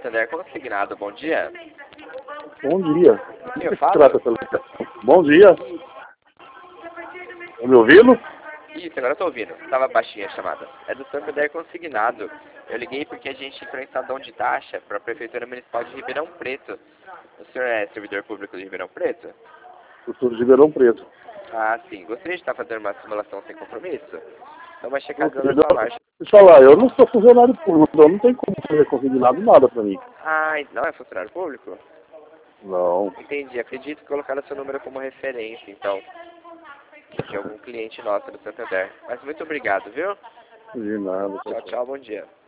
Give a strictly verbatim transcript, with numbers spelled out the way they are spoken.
Santander Consignado, bom dia. Bom dia. Quem eu Se falo? trata pelo... Bom dia. Tá me ouvindo? Isso, agora eu tô ouvindo. Tava baixinha a chamada. É do Santander Consignado. Eu liguei porque a gente entrou em estadão de taxa para a Prefeitura Municipal de Ribeirão Preto. O senhor é servidor público de Ribeirão Preto? Eu sou de Ribeirão Preto. Ah, sim. Gostaria de estar fazendo uma simulação sem compromisso? Então vai checar Ok, na sua marcha. deixa eu falar, eu não sou funcionário público, então não tem como fazer consignado nada pra mim. Ah, não é funcionário público? Não, Entendi. Acredito que colocaram seu número como referência, então, de algum cliente nosso do Santander. Mas muito obrigado, viu? de nada. Tchau, tchau. Bom dia.